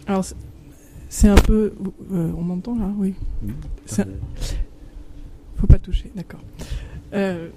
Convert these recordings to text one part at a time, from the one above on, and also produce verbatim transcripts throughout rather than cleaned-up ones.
Alors, c'est un peu... Euh, on m'entend là? Oui. Mmh. C'est... Faut pas toucher, d'accord. Euh,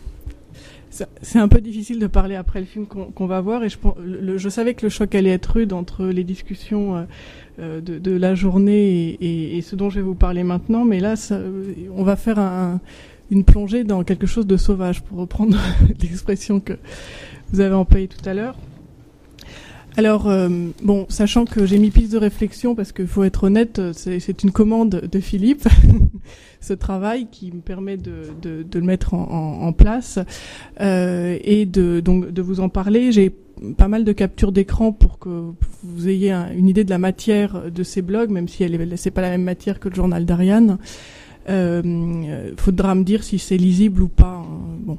c'est un peu difficile de parler après le film qu'on, qu'on va voir, et je, le, je savais que le choc allait être rude entre les discussions euh, de, de la journée et, et, et ce dont je vais vous parler maintenant, mais là, ça, on va faire un, une plongée dans quelque chose de sauvage, pour reprendre l'expression que vous avez employée tout à l'heure. Alors, euh, bon, sachant que j'ai mis piste de réflexion, parce qu'il faut être honnête, c'est, c'est une commande de Philippe, ce travail qui me permet de, de, de le mettre en, en, en place euh, et de, donc, de vous en parler. J'ai pas mal de captures d'écran pour que vous ayez un, une idée de la matière de ces blogs, même si elle est, c'est pas la même matière que le journal d'Ariane. Euh, faudra me dire si c'est lisible ou pas. Hein. Bon.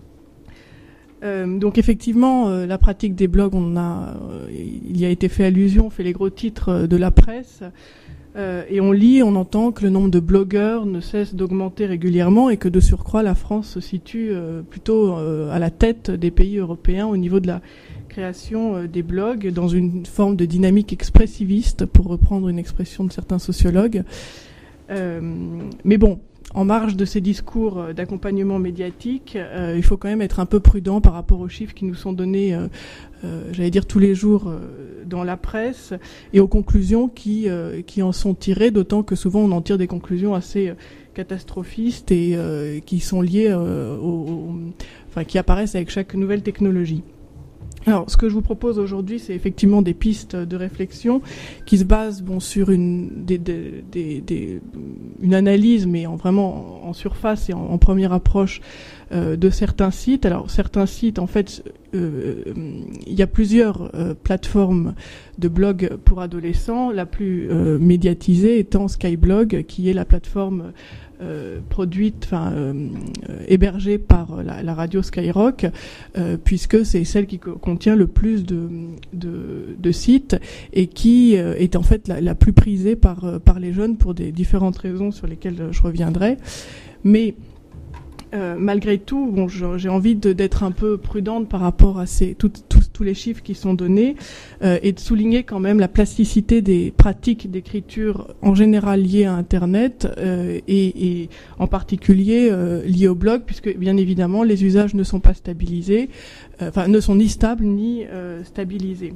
Euh, donc effectivement, euh, la pratique des blogs, on a, euh, il y a été fait allusion, on fait les gros titres euh, de la presse, euh, et on lit, on entend que le nombre de blogueurs ne cesse d'augmenter régulièrement et que de surcroît la France se situe euh, plutôt euh, à la tête des pays européens au niveau de la création euh, des blogs, dans une forme de dynamique expressiviste, pour reprendre une expression de certains sociologues. Euh, mais bon, en marge de ces discours d'accompagnement médiatique, euh, il faut quand même être un peu prudent par rapport aux chiffres qui nous sont donnés, euh, euh, j'allais dire tous les jours, euh, dans la presse, et aux conclusions qui, euh, qui en sont tirées, d'autant que souvent on en tire des conclusions assez euh, catastrophistes et euh, qui sont liées, euh, au, au, enfin, qui apparaissent avec chaque nouvelle technologie. Alors, ce que je vous propose aujourd'hui, c'est effectivement des pistes de réflexion qui se basent, bon, sur une, des, des, des, des, une analyse, mais en vraiment en surface et en, en première approche euh, de certains sites. Alors, certains sites, en fait, euh, il y a plusieurs euh, plateformes de blogs pour adolescents. La plus euh, médiatisée étant Skyblog, qui est la plateforme Euh, produite, enfin euh, euh, hébergée par la, la radio Skyrock, euh, puisque c'est celle qui co- contient le plus de, de, de sites et qui euh, est en fait la, la plus prisée par, euh, par les jeunes pour des différentes raisons sur lesquelles je reviendrai. Mais Euh, malgré tout, bon, j'ai envie de, d'être un peu prudente par rapport à ces, tout, tout, tous les chiffres qui sont donnés euh, et de souligner quand même la plasticité des pratiques d'écriture en général liées à Internet euh, et, et en particulier euh, liées au blog, puisque bien évidemment les usages ne sont pas stabilisés, euh, enfin ne sont ni stables ni euh, stabilisés.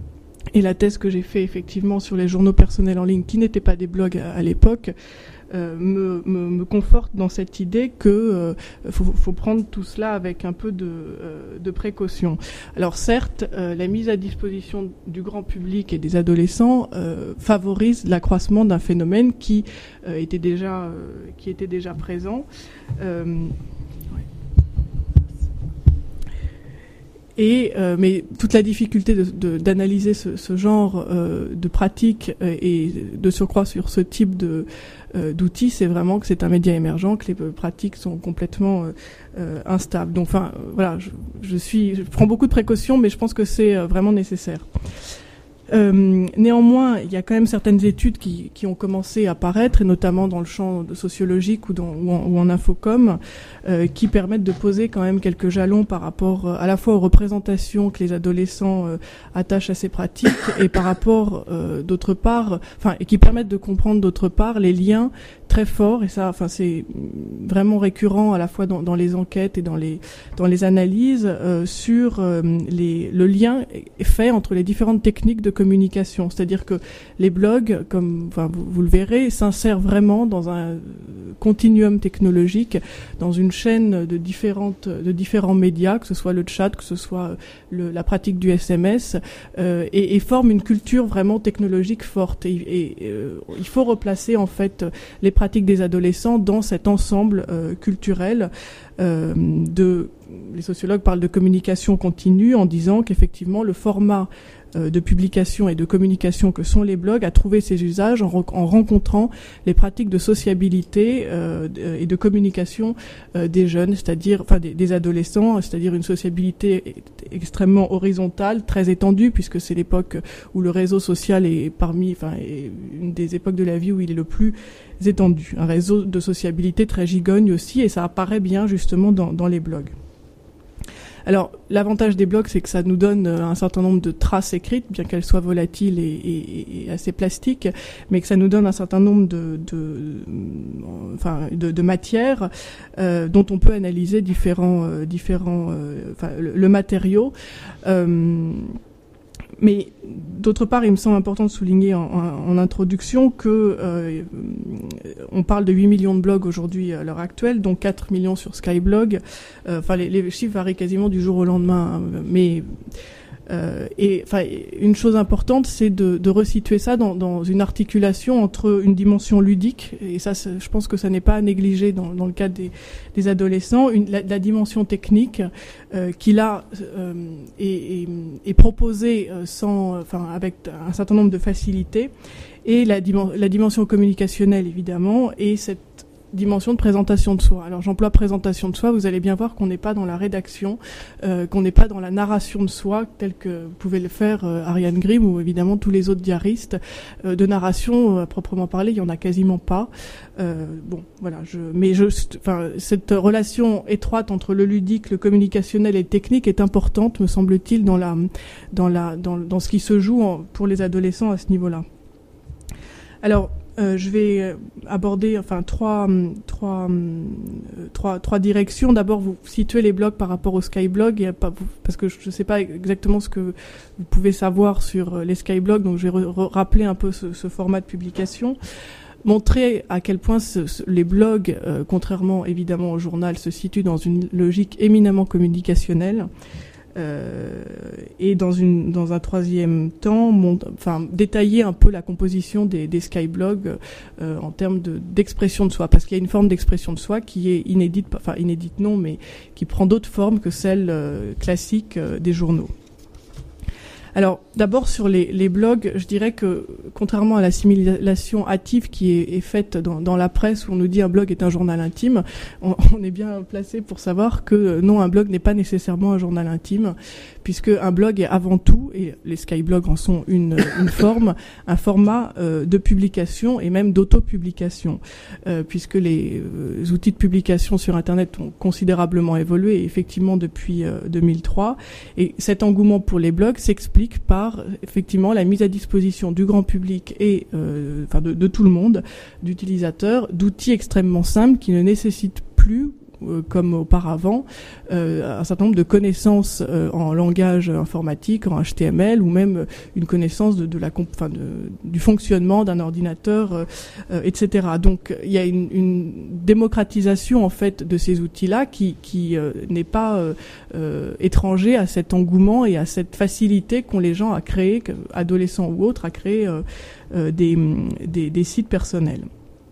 Et la thèse que j'ai fait effectivement sur les journaux personnels en ligne qui n'étaient pas des blogs à, à l'époque Euh, me, me, me conforte dans cette idée que euh, faut, faut prendre tout cela avec un peu de, euh, de précaution. Alors certes, euh, la mise à disposition du grand public et des adolescents euh, favorise l'accroissement d'un phénomène qui euh, était déjà euh, qui était déjà présent. Euh, Et euh, mais toute la difficulté de, de, d'analyser ce, ce genre euh, de pratique euh, et de surcroît sur ce type de euh, d'outils, c'est vraiment que c'est un média émergent, que les pratiques sont complètement euh, euh, instables. Donc, enfin, euh, voilà, je, je suis, je prends beaucoup de précautions, mais je pense que c'est euh, vraiment nécessaire. Euh, néanmoins, il y a quand même certaines études qui, qui ont commencé à apparaître, et notamment dans le champ sociologique ou, dans, ou, en, ou en infocom, euh, qui permettent de poser quand même quelques jalons par rapport euh, à la fois aux représentations que les adolescents euh, attachent à ces pratiques et par rapport, euh, d'autre part, enfin, et qui permettent de comprendre d'autre part les liens très forts, et ça, enfin, c'est vraiment récurrent à la fois dans, dans les enquêtes et dans les dans les analyses euh, sur euh, les, le lien fait entre les différentes techniques de communication. C'est-à-dire que les blogs, comme enfin, vous, vous le verrez, s'insèrent vraiment dans un continuum technologique, dans une chaîne de différentes de différents médias, que ce soit le chat, que ce soit le, la pratique du S M S, euh, et, et forment une culture vraiment technologique forte. Et, et euh, il faut replacer en fait les pratiques des adolescents dans cet ensemble euh, culturel euh, de. Les sociologues parlent de communication continue en disant qu'effectivement le format euh, de publication et de communication que sont les blogs a trouvé ses usages en, re- en rencontrant les pratiques de sociabilité euh, et de communication euh, des jeunes, c'est-à-dire enfin des, des adolescents, c'est-à-dire une sociabilité extrêmement horizontale, très étendue, puisque c'est l'époque où le réseau social est parmi, enfin, est une des époques de la vie où il est le plus étendu. Un réseau de sociabilité très gigogne aussi, et ça apparaît bien justement dans, dans les blogs. Alors, l'avantage des blogs, c'est que ça nous donne un certain nombre de traces écrites, bien qu'elles soient volatiles et, et, et assez plastiques, mais que ça nous donne un certain nombre de, de, enfin, de, de matières euh, dont on peut analyser différents, euh, différents, euh, enfin, le, le matériau. Euh, Mais d'autre part, il me semble important de souligner en, en, en introduction que euh, on parle de huit millions de blogs aujourd'hui à l'heure actuelle, dont quatre millions sur Skyblog. Euh, enfin, les, les chiffres varient quasiment du jour au lendemain, hein, mais Euh, et enfin, une chose importante, c'est de, de resituer ça dans, dans une articulation entre une dimension ludique, et ça, je pense que ça n'est pas à négliger dans, dans le cadre des, des adolescents, une, la, la dimension technique euh, qui là euh, est, est, est proposée sans, enfin, avec un certain nombre de facilités, et la, la dimension communicationnelle évidemment, et cette dimension de présentation de soi. Alors j'emploie présentation de soi, vous allez bien voir qu'on n'est pas dans la rédaction, euh, qu'on n'est pas dans la narration de soi, telle que pouvait le faire euh, Ariane Grimm ou évidemment tous les autres diaristes. Euh, de narration à proprement parler, il y en a quasiment pas. Euh, bon, voilà. Je, mais je, enfin, cette relation étroite entre le ludique, le communicationnel et le technique est importante, me semble-t-il, dans la, dans la, dans, dans ce qui se joue en, pour les adolescents à ce niveau-là. Alors, Euh, je vais aborder enfin trois trois euh, trois trois directions. D'abord, vous situez les blogs par rapport au Skyblog, et pas, parce que je ne sais pas exactement ce que vous pouvez savoir sur les Skyblogs, donc je vais re- rappeler un peu ce, ce format de publication. Montrer à quel point ce, ce, les blogs, euh, contrairement évidemment au journal, se situent dans une logique éminemment communicationnelle. Euh, et dans une dans un troisième temps, mon, enfin détailler un peu la composition des, des skyblogs euh, en termes de d'expression de soi, parce qu'il y a une forme d'expression de soi qui est inédite, enfin inédite non, mais qui prend d'autres formes que celles euh, classiques euh, des journaux. Alors, d'abord sur les, les blogs, je dirais que contrairement à l'assimilation hâtive qui est, est faite dans, dans la presse où on nous dit un blog est un journal intime, on, on est bien placé pour savoir que non, un blog n'est pas nécessairement un journal intime, puisque un blog est avant tout, et les skyblogs en sont une, une forme, un format euh, de publication et même d'auto-publication, euh, puisque les euh, outils de publication sur Internet ont considérablement évolué, effectivement depuis euh, deux mille trois, et cet engouement pour les blogs s'explique par effectivement la mise à disposition du grand public et euh, enfin de, de tout le monde, d'utilisateurs, d'outils extrêmement simples qui ne nécessitent plus, euh, comme auparavant, euh, un certain nombre de connaissances euh, en langage informatique, en H T M L, ou même une connaissance de, de la, enfin de, du fonctionnement d'un ordinateur, euh, euh, et cetera. Donc il y a une, une démocratisation en fait de ces outils-là qui, qui euh, n'est pas euh, euh, étranger à cet engouement et à cette facilité qu'ont les gens à créer, adolescents ou autres, à créer euh, euh, des, des, des sites personnels.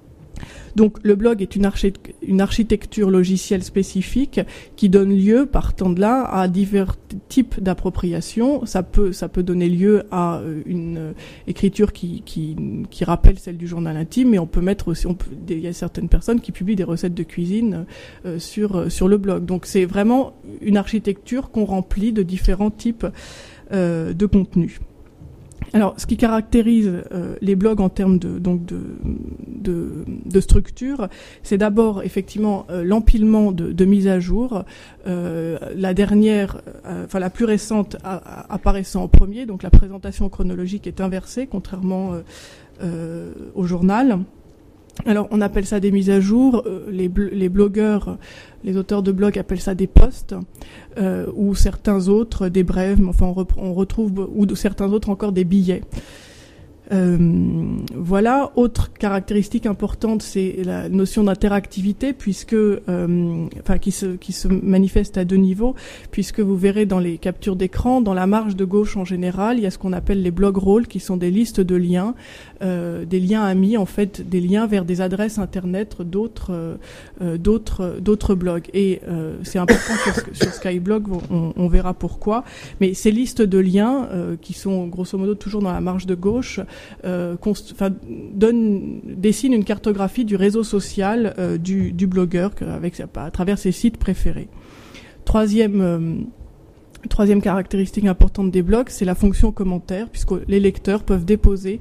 Donc le blog est une, archi- une architecture logicielle spécifique qui donne lieu, partant de là, à divers types d'appropriation. Ça peut, ça peut donner lieu à une euh, écriture qui, qui, qui rappelle celle du journal intime, mais on peut mettre aussi, on peut, il y a certaines personnes qui publient des recettes de cuisine euh, sur, sur le blog. Donc c'est vraiment une architecture qu'on remplit de différents types euh, de contenus. Alors, ce qui caractérise euh, les blogs en termes de donc de de, de structure, c'est d'abord effectivement euh, l'empilement de, de mises à jour. Euh, la dernière, euh, enfin la plus récente, a, a, apparaissant en premier. Donc la présentation chronologique est inversée, contrairement euh, euh, au journal. Alors, on appelle ça des mises à jour. Euh, les, bl- les blogueurs, les auteurs de blogs appellent ça des posts, euh, ou certains autres des brèves. Mais enfin, on, rep- on retrouve ou de certains autres encore des billets. Euh, voilà. Autre caractéristique importante, c'est la notion d'interactivité, puisque, euh, enfin, qui se qui se manifeste à deux niveaux, puisque vous verrez dans les captures d'écran, dans la marge de gauche en général, il y a ce qu'on appelle les blog rolls, qui sont des listes de liens, euh, des liens amis, en fait, des liens vers des adresses internet d'autres euh, d'autres d'autres blogs. Et euh, c'est important sur, sur Skyblog, on, on verra pourquoi. Mais ces listes de liens, euh, qui sont grosso modo toujours dans la marge de gauche, Euh, const- donne, dessine une cartographie du réseau social euh, du, du blogueur avec, à travers ses sites préférés. Troisième, euh, troisième caractéristique importante des blogs, c'est la fonction commentaire, puisque les lecteurs peuvent déposer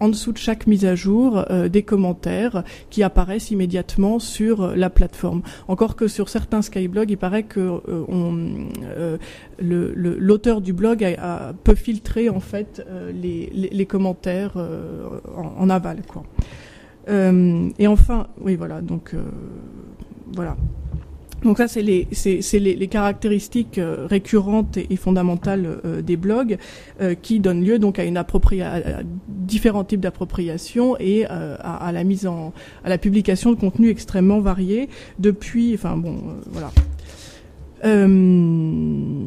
en dessous de chaque mise à jour euh, des commentaires qui apparaissent immédiatement sur euh, la plateforme. Encore que sur certains Skyblogs, il paraît que euh, on, euh, le, le, l'auteur du blog a, a, peut filtrer en fait euh, les, les, les commentaires euh, en, en aval, quoi. Euh, et enfin, oui, voilà, donc euh, voilà. Donc ça, c'est les, c'est, c'est les, les caractéristiques euh, récurrentes et, et fondamentales euh, des blogs euh, qui donnent lieu donc à une appropria- à différents types d'appropriation et euh, à, à la mise en, à la publication de contenus extrêmement variés depuis, enfin bon, euh, voilà. Euh,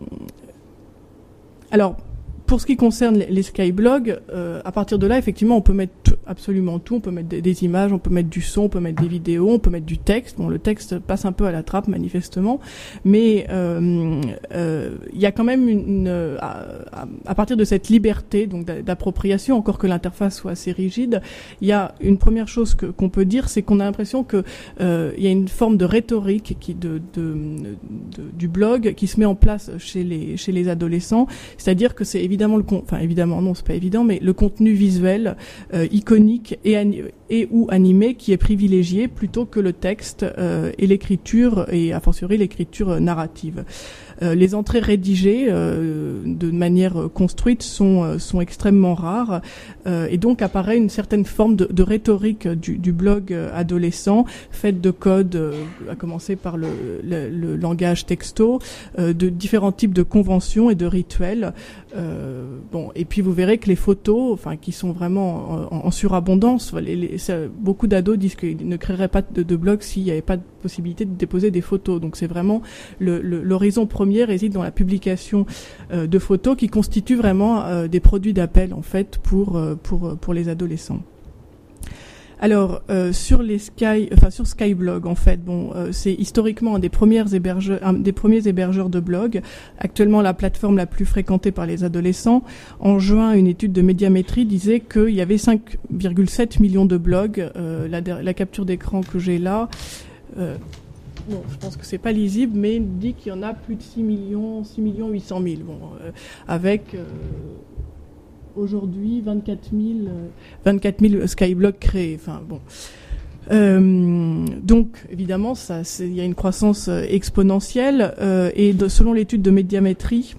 alors. Pour ce qui concerne les, les skyblogs, euh, à partir de là, effectivement, on peut mettre t- absolument tout. On peut mettre des, des images, on peut mettre du son, on peut mettre des vidéos, on peut mettre du texte. Bon, le texte passe un peu à la trappe, manifestement, mais euh, euh, il y a quand même une, une à, à partir de cette liberté, donc d'appropriation, encore que l'interface soit assez rigide, il y a une première chose que, qu'on peut dire, c'est qu'on a l'impression que euh, il y a une forme de rhétorique qui de, de, de du blog qui se met en place chez les chez les adolescents, c'est-à-dire que c'est évidemment Évidemment, le con... enfin évidemment non, c'est pas évident, mais le contenu visuel, euh, iconique et, ani... et ou animé qui est privilégié plutôt que le texte euh, et l'écriture et a fortiori l'écriture narrative. Euh, les entrées rédigées euh, de manière construite sont euh, sont extrêmement rares euh, et donc apparaît une certaine forme de, de rhétorique du, du blog adolescent faite de codes, euh, à commencer par le, le, le langage texto, euh, de différents types de conventions et de rituels. Euh, bon, et puis vous verrez que les photos, enfin, qui sont vraiment en, en, en surabondance, les, les, ça, beaucoup d'ados disent qu'ils ne créeraient pas de, de blog s'il n'y avait pas de possibilité de déposer des photos. Donc c'est vraiment le, le, l'horizon premier réside dans la publication euh, de photos qui constituent vraiment euh, des produits d'appel en fait pour euh, pour pour les adolescents. Alors euh, sur les Sky, enfin sur Skyblog en fait, bon, euh, c'est historiquement un des premiers hébergeurs, un des premiers hébergeurs de blogs. Actuellement, la plateforme la plus fréquentée par les adolescents. En juin, une étude de Médiamétrie disait qu'il y avait cinq virgule sept millions de blogs. Euh, la, la capture d'écran que j'ai là, euh, bon, je pense que c'est pas lisible, mais il dit qu'il y en a plus de six millions, six millions huit cent mille. Bon, euh, avec euh, aujourd'hui vingt-quatre mille, vingt-quatre mille Skyblogs créés. Enfin bon. Euh, donc évidemment, ça, il y a une croissance exponentielle euh, et de, selon l'étude de Médiamétrie,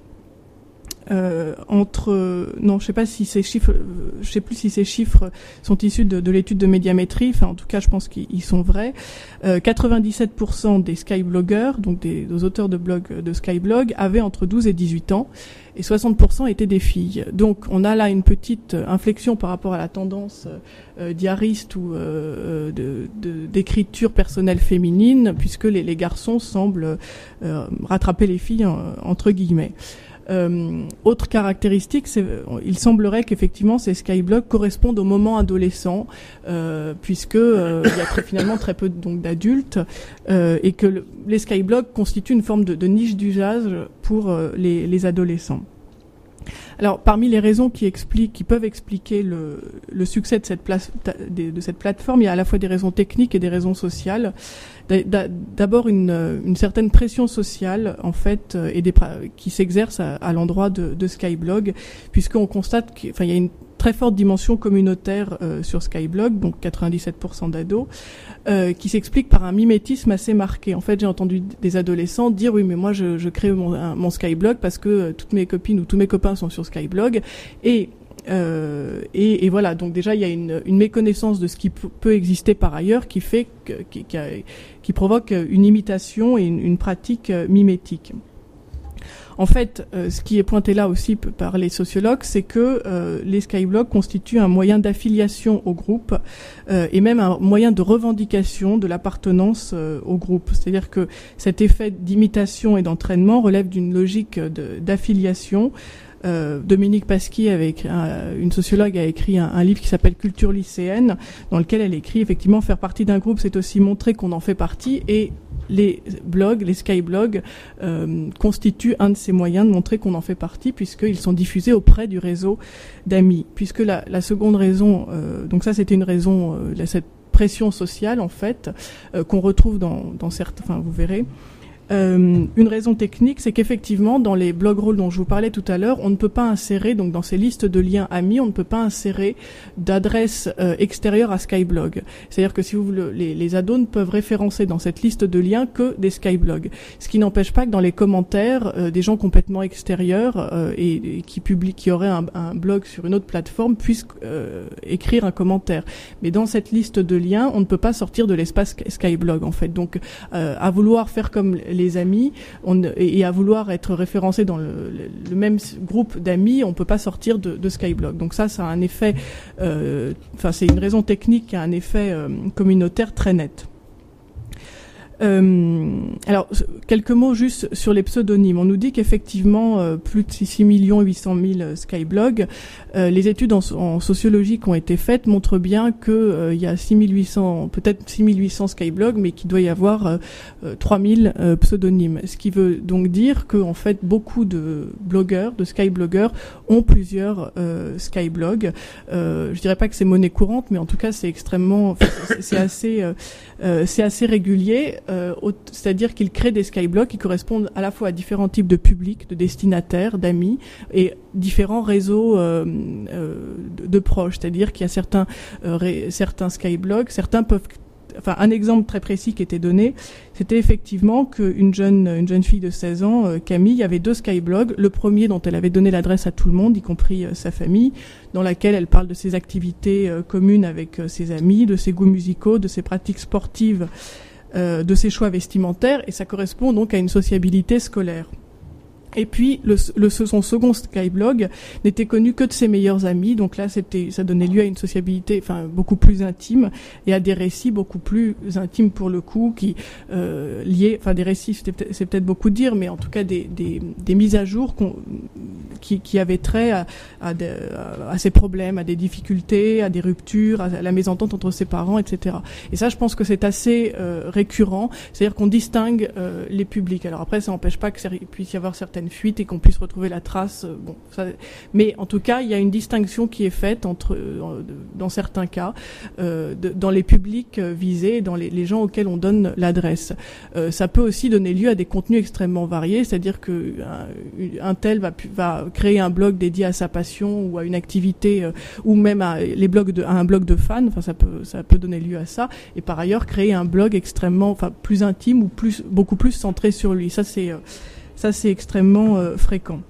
euh, entre non, je sais pas si ces chiffres, je sais plus si ces chiffres sont issus de, de l'étude de Médiamétrie. Enfin, en tout cas, je pense qu'ils sont vrais. Euh, quatre-vingt-dix-sept pour cent des skybloggers, donc des, des auteurs de blogs de Skyblog, avaient entre douze et dix-huit ans, et soixante pour cent étaient des filles. Donc, on a là une petite inflexion par rapport à la tendance euh, diariste ou euh, de, de, d'écriture personnelle féminine, puisque les, les garçons semblent euh, rattraper les filles en, entre guillemets. Euh, autre caractéristique, c'est, il semblerait qu'effectivement ces skyblogs correspondent au moment adolescent, euh, puisque euh, il y a très, finalement très peu donc d'adultes, euh, et que le, les skyblogs constituent une forme de, de niche d'usage pour euh, les, les adolescents. Alors, parmi les raisons qui expliquent, qui peuvent expliquer le, le succès de cette, place, de, de cette plateforme, il y a à la fois des raisons techniques et des raisons sociales. D'abord, une, une certaine pression sociale, en fait, et des, qui s'exerce à, à l'endroit de, de Skyblog, puisqu'on constate qu'il enfin, y a une très forte dimension communautaire euh, sur Skyblog, donc quatre-vingt-dix-sept pour cent d'ados, euh, qui s'explique par un mimétisme assez marqué. En fait, j'ai entendu des adolescents dire « oui, mais moi, je, je crée mon, un, mon Skyblog parce que euh, toutes mes copines ou tous mes copains sont sur Skyblog. » Et Euh, et, et voilà, donc déjà il y a une, une méconnaissance de ce qui p- peut exister par ailleurs qui fait que, qui, qui, a, qui provoque une imitation et une, une pratique mimétique. En fait, euh, ce qui est pointé là aussi p- par les sociologues, c'est que euh, les skyblogs constituent un moyen d'affiliation au groupe euh, et même un moyen de revendication de l'appartenance euh, au groupe. C'est-à-dire que cet effet d'imitation et d'entraînement relève d'une logique de, d'affiliation. Euh, Dominique Pasquier, avec un, une sociologue, a écrit un, un livre qui s'appelle Culture lycéenne, dans lequel elle écrit effectivement faire partie d'un groupe, c'est aussi montrer qu'on en fait partie, et les blogs, les skyblogs euh, constituent un de ces moyens de montrer qu'on en fait partie, puisqu'ils sont diffusés auprès du réseau d'amis. Puisque la, la seconde raison, euh, donc ça c'était une raison, euh, cette pression sociale en fait, euh, qu'on retrouve dans, dans certains, enfin vous verrez. Euh, une raison technique, c'est qu'effectivement, dans les blog rolls dont je vous parlais tout à l'heure, on ne peut pas insérer, donc dans ces listes de liens amis, on ne peut pas insérer d'adresse euh, extérieure à Skyblog. C'est-à-dire que si vous le, les, les ados ne peuvent référencer dans cette liste de liens que des Skyblogs. Ce qui n'empêche pas que dans les commentaires, euh, des gens complètement extérieurs euh, et, et qui publient, qui auraient un, un blog sur une autre plateforme puissent euh, écrire un commentaire. Mais dans cette liste de liens, on ne peut pas sortir de l'espace Skyblog en fait. Donc, euh, à vouloir faire comme les amis on, et à vouloir être référencé dans le, le, le même groupe d'amis, on peut pas sortir de, de Skyblog. Donc ça, ça a un effet, euh, enfin c'est une raison technique qui a un effet euh, communautaire très net. Euh, alors, quelques mots juste sur les pseudonymes. On nous dit qu'effectivement, euh, plus de six millions huit cent mille Skyblogs. Euh, les études en, en sociologie qui ont été faites montrent bien que euh, il y a six mille huit cents, peut-être six mille huit cents Skyblogs, mais qu'il doit y avoir euh, trois mille euh, pseudonymes. Ce qui veut donc dire que en fait, beaucoup de blogueurs, de Skyblogueurs, ont plusieurs euh, Skyblogs. Euh, je dirais pas que c'est monnaie courante, mais en tout cas, c'est extrêmement, c'est, c'est assez, euh, euh, c'est assez régulier. Euh, c'est-à-dire qu'ils créent des skyblogs qui correspondent à la fois à différents types de publics, de destinataires, d'amis et différents réseaux euh, euh, de, de proches. C'est-à-dire qu'il y a certains euh, ré, certains skyblogs, certains peuvent. Enfin, un exemple très précis qui était donné, c'était effectivement qu'une jeune une jeune fille de seize ans, euh, Camille, avait deux skyblogs. Le premier dont elle avait donné l'adresse à tout le monde, y compris euh, sa famille, dans laquelle elle parle de ses activités euh, communes avec euh, ses amis, de ses goûts musicaux, de ses pratiques sportives. Euh, de ses choix vestimentaires, et ça correspond donc à une sociabilité scolaire. Et puis, le, le, son second Skyblog n'était connu que de ses meilleurs amis, donc là, c'était, ça donnait lieu à une sociabilité, enfin, beaucoup plus intime, et à des récits beaucoup plus intimes pour le coup, qui euh, liés, enfin, des récits, c'est peut-être, c'est peut-être beaucoup dire, mais en tout cas, des, des, des mises à jour qu'on, qui, qui avaient trait à, à, de, à, à ses problèmes, à des difficultés, à des ruptures, à la mésentente entre ses parents, et cetera. Et ça, je pense que c'est assez euh, récurrent, c'est-à-dire qu'on distingue euh, les publics. Alors après, ça n'empêche pas qu'il puisse y avoir certaines fuite et qu'on puisse retrouver la trace. Bon, ça, mais en tout cas, il y a une distinction qui est faite entre, dans certains cas, euh, de, dans les publics visés, dans les, les gens auxquels on donne l'adresse. Euh, ça peut aussi donner lieu à des contenus extrêmement variés, c'est-à-dire que un, un tel va, va créer un blog dédié à sa passion ou à une activité, euh, ou même à les blogs de, à un blog de fans. Enfin, ça peut, ça peut donner lieu à ça. Et par ailleurs, créer un blog extrêmement, enfin, plus intime ou plus, beaucoup plus centré sur lui. Ça, c'est euh, Ça, c'est extrêmement euh, fréquent.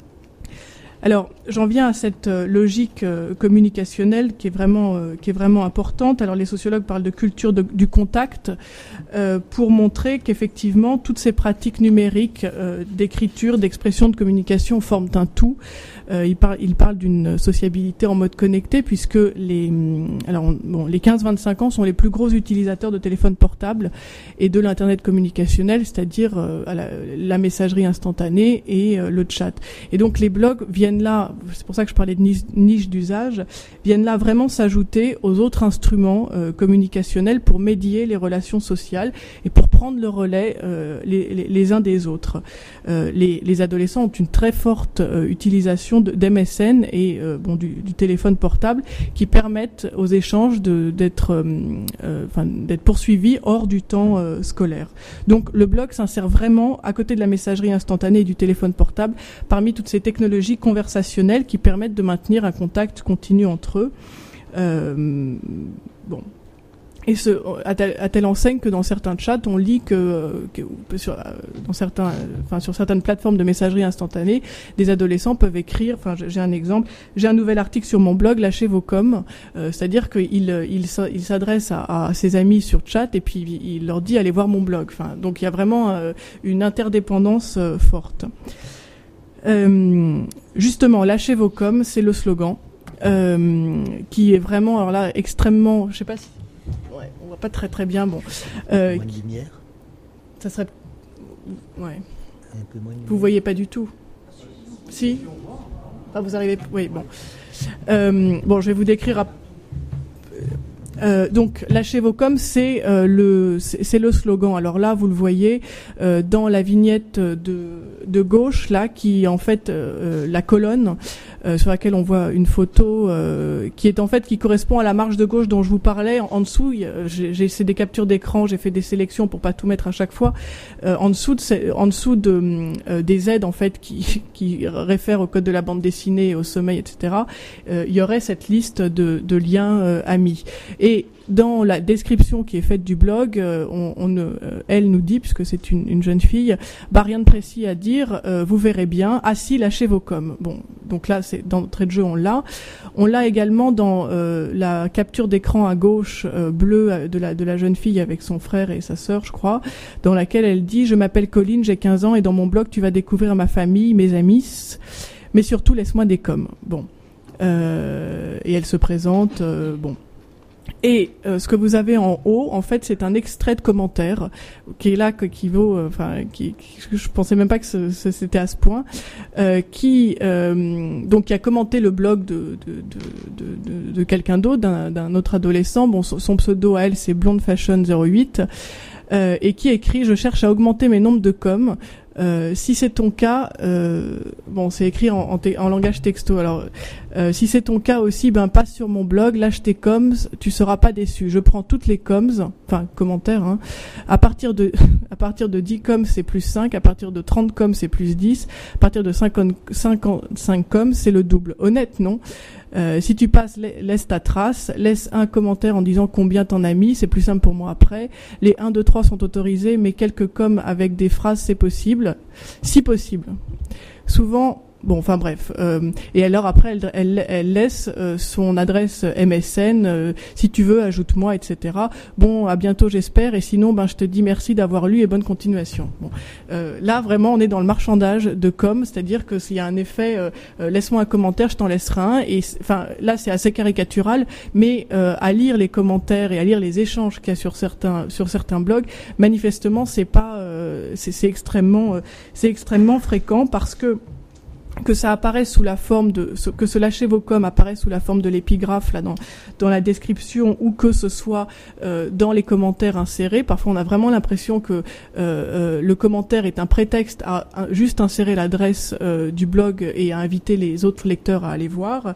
Alors, j'en viens à cette euh, logique euh, communicationnelle qui est vraiment euh, qui est vraiment importante. Alors, les sociologues parlent de culture de, du contact euh, pour montrer qu'effectivement toutes ces pratiques numériques euh, d'écriture, d'expression, de communication forment un tout. Euh, ils parlent ils parlent d'une sociabilité en mode connecté puisque les alors on, bon les quinze vingt-cinq ans sont les plus gros utilisateurs de téléphones portables et de l'internet communicationnel, c'est-à-dire euh, à la, la messagerie instantanée et euh, le chat. Et donc les blogs viennent là, c'est pour ça que je parlais de niche, niche d'usage, viennent là vraiment s'ajouter aux autres instruments euh, communicationnels pour médier les relations sociales et pour prendre le relais euh, les, les, les uns des autres. Euh, les, les adolescents ont une très forte euh, utilisation de, d'M S N et euh, bon du, du téléphone portable qui permettent aux échanges de, d'être, euh, euh, enfin, d'être poursuivis hors du temps euh, scolaire. Donc le blog s'insère vraiment à côté de la messagerie instantanée et du téléphone portable parmi toutes ces technologies conversationnelles qui permettent de maintenir un contact continu entre eux. Euh, bon. Et ce, à, telle, à telle enseigne que dans certains chats, on lit que, que sur, dans certains, enfin, sur certaines plateformes de messagerie instantanée, des adolescents peuvent écrire. Enfin, j'ai un exemple. J'ai un nouvel article sur mon blog, lâchez vos coms. Euh, c'est-à-dire qu'il il, il s'adresse à, à ses amis sur chat et puis il leur dit allez voir mon blog. Enfin, donc il y a vraiment euh, une interdépendance euh, forte. Euh, justement, lâchez vos coms, c'est le slogan euh, qui est vraiment, alors là, extrêmement. Je sais pas si. Ouais, on voit pas très très bien. Bon, euh, moins de lumière. Ça serait, ouais. Un peu moins de lumière. Vous voyez pas du tout. Si. Ah, vous arrivez. Oui, bon. Euh, bon, je vais vous décrire. À... Euh, donc, lâchez vos coms, c'est euh, le c'est, c'est le slogan. Alors là, vous le voyez euh, dans la vignette de de gauche là, qui en fait euh, la colonne euh, sur laquelle on voit une photo euh, qui est en fait qui correspond à la marge de gauche dont je vous parlais. En, en dessous, j'ai, j'ai c'est des captures d'écran, j'ai fait des sélections pour pas tout mettre à chaque fois. Euh, en dessous, de, en dessous de euh, des aides en fait qui qui réfèrent au code de la bande dessinée, au sommeil, et cetera. Euh, il y aurait cette liste de, de liens euh, amis. Et dans la description qui est faite du blog, euh, on, on, euh, elle nous dit, puisque c'est une, une jeune fille, bah rien de précis à dire, euh, vous verrez bien, ah si, lâchez vos coms. Bon, donc là, c'est dans l'entrée de jeu, on l'a. On l'a également dans euh, la capture d'écran à gauche euh, bleue de la, de la jeune fille avec son frère et sa sœur, je crois, dans laquelle elle dit « Je m'appelle Colline, j'ai quinze ans et dans mon blog, tu vas découvrir ma famille, mes amis, mais surtout, laisse-moi des coms. » Bon. Euh, et elle se présente, euh, bon. Et euh, ce que vous avez en haut, en fait, c'est un extrait de commentaire qui est là, qui vaut, enfin, euh, qui, qui, je pensais même pas que ce, ce, c'était à ce point, euh, qui euh, donc qui a commenté le blog de de de, de, de quelqu'un d'autre, d'un, d'un autre adolescent. Bon, son, son pseudo à elle, c'est Blonde Fashion zéro huit, euh, et qui écrit: je cherche à augmenter mes nombres de coms. Euh, si c'est ton cas, euh, bon, c'est écrit en, en, te, en langage texto. Alors, euh, si c'est ton cas aussi, ben passe sur mon blog, lâche tes coms, tu seras pas déçu. Je prends toutes les coms, enfin commentaires. Hein. À partir de à partir de dix coms, c'est plus cinq. À partir de trente coms, c'est plus dix. À partir de cinquante, cinquante-cinq coms, c'est le double. Honnête, non. Euh, si tu passes, laisse ta trace, laisse un commentaire en disant combien t'en as mis, c'est plus simple pour moi après. Les un, deux, trois sont autorisés, mais quelques coms avec des phrases, c'est possible. Si possible. Souvent, bon, enfin bref. Euh, et alors après, elle, elle, elle laisse euh, son adresse M S N. Euh, si tu veux, ajoute-moi, et cetera. Bon, à bientôt, j'espère. Et sinon, ben, je te dis merci d'avoir lu et bonne continuation. Bon, euh, là, vraiment, on est dans le marchandage de com, c'est-à-dire que s'il y a un effet, euh, euh, laisse-moi un commentaire, je t'en laisserai un. Et enfin, là, c'est assez caricatural, mais euh, à lire les commentaires et à lire les échanges qu'il y a sur certains sur certains blogs, manifestement, c'est pas, euh, c'est, c'est extrêmement, euh, c'est extrêmement fréquent parce que que ça apparaît sous la forme de que ce lâchez vos coms apparaît sous la forme de l'épigraphe là dans dans la description, ou que ce soit euh, dans les commentaires insérés. Parfois on a vraiment l'impression que euh, euh, le commentaire est un prétexte à, à juste insérer l'adresse euh, du blog et à inviter les autres lecteurs à aller voir.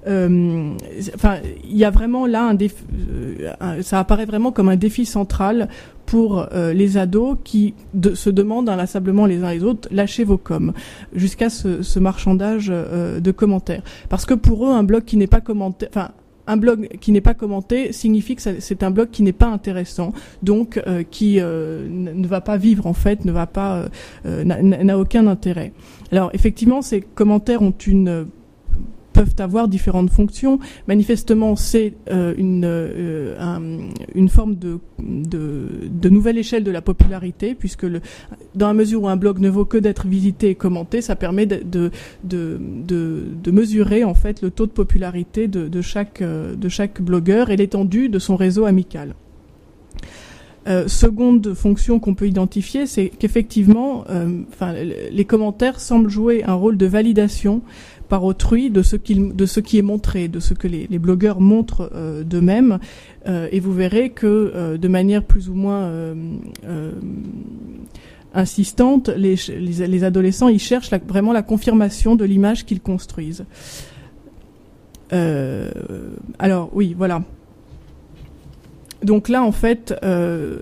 Euh, enfin, il y a vraiment là un défi, euh, un, ça apparaît vraiment comme un défi central pour euh, les ados qui de, se demandent inlassablement les uns les autres, lâchez vos coms, jusqu'à ce, ce marchandage euh, de commentaires. Parce que pour eux, un blog qui n'est pas commenté, enfin, un blog qui n'est pas commenté signifie que c'est un blog qui n'est pas intéressant, donc euh, qui euh, ne va pas vivre en fait, ne va pas, euh, n'a, n'a aucun intérêt. Alors effectivement, ces commentaires ont une peuvent avoir différentes fonctions. Manifestement, c'est euh, une, euh, un, une forme de, de, de nouvelle échelle de la popularité, puisque le, dans la mesure où un blog ne vaut que d'être visité et commenté, ça permet de, de, de, de, de mesurer en fait le taux de popularité de, de, chaque, de chaque blogueur et l'étendue de son réseau amical. Euh, seconde fonction qu'on peut identifier, c'est qu'effectivement, euh, enfin, les commentaires semblent jouer un rôle de validation par autrui de ce qui, de ce qui est montré, de ce que les, les blogueurs montrent euh, d'eux-mêmes, euh, et vous verrez que euh, de manière plus ou moins euh, euh, insistante, les, les, les adolescents ils cherchent la, vraiment la confirmation de l'image qu'ils construisent. Euh, alors oui, voilà. Donc là, en fait, euh,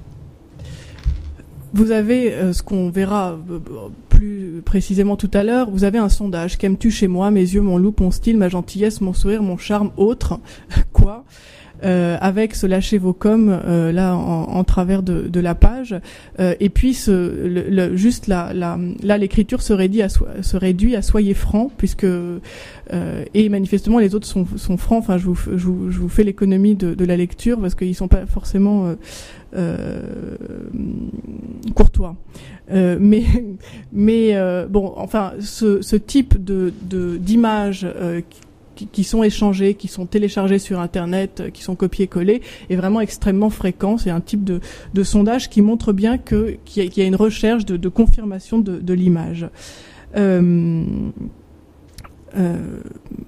vous avez euh, ce qu'on verra euh, plus précisément tout à l'heure. Vous avez un sondage. Qu'aimes-tu chez moi? Mes yeux, mon look, mon style, ma gentillesse, mon sourire, mon charme, autre. Quoi? Euh, avec ce lâcher vos coms euh, là en, en travers de, de la page, euh, et puis ce, le, le, juste là, là, là l'écriture se réduit à, so, se réduit à soyez francs, puisque euh, et manifestement les autres sont, sont francs. Enfin, je vous, je vous, je vous fais l'économie de, de la lecture parce qu'ils sont pas forcément euh, euh, courtois. Euh, mais mais euh, bon, enfin, ce, ce type de, de d'image euh, qui sont échangés, qui sont téléchargés sur Internet, qui sont copiés-collés, est vraiment extrêmement fréquent. C'est un type de, de sondage qui montre bien que qu'il y a, qu'il y a une recherche de, de confirmation de, de l'image. Euh, euh,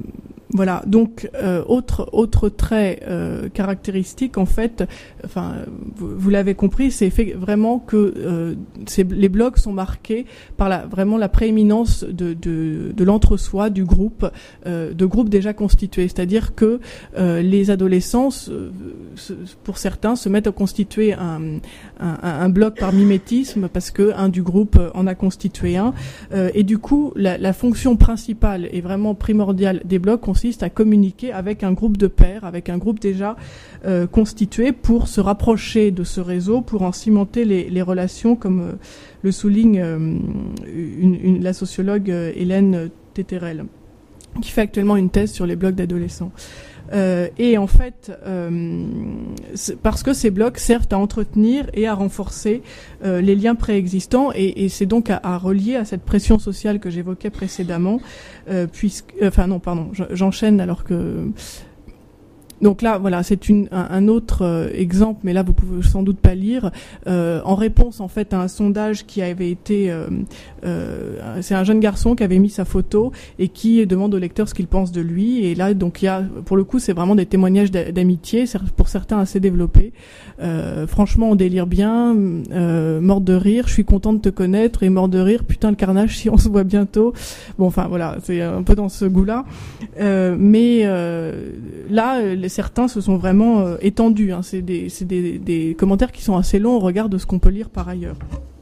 Voilà, donc euh, autre autre trait euh, caractéristique en fait, enfin vous, vous l'avez compris, c'est fait vraiment que euh, c'est, les blogs sont marqués par la vraiment la prééminence de de, de l'entre-soi du groupe, euh, de groupes déjà constitués, c'est-à-dire que euh, les adolescents, euh, se, pour certains, se mettent à constituer un un, un blog par mimétisme parce que un du groupe en a constitué un, euh, et du coup la, la fonction principale et vraiment primordiale des blogs consiste à communiquer avec un groupe de pairs, avec un groupe déjà euh, constitué pour se rapprocher de ce réseau, pour en cimenter les, les relations, comme euh, le souligne euh, une, une, la sociologue euh, Hélène Teterel, qui fait actuellement une thèse sur les blogs d'adolescents. Euh, et en fait, euh, parce que ces blogs servent à entretenir et à renforcer euh, les liens préexistants, et, et c'est donc à, à relier à cette pression sociale que j'évoquais précédemment, euh, puisque, enfin non, pardon, j'enchaîne alors que. Donc là, voilà, c'est une, un, un autre euh, exemple, mais là vous pouvez sans doute pas lire. Euh, en réponse en fait à un sondage qui avait été, euh, euh, c'est un jeune garçon qui avait mis sa photo et qui demande au lecteur ce qu'il pense de lui. Et là, donc il y a, pour le coup, c'est vraiment des témoignages d'amitié, pour certains assez développés. Euh, franchement, on délire bien, euh, mort de rire. Je suis content de te connaître et mort de rire. Putain le carnage, si on se voit bientôt. Bon, enfin voilà, c'est un peu dans ce goût-là. Euh, mais euh, là. Les certains se sont vraiment euh, étendus. Hein. C'est, des, c'est des, des commentaires qui sont assez longs au regard de ce qu'on peut lire par ailleurs.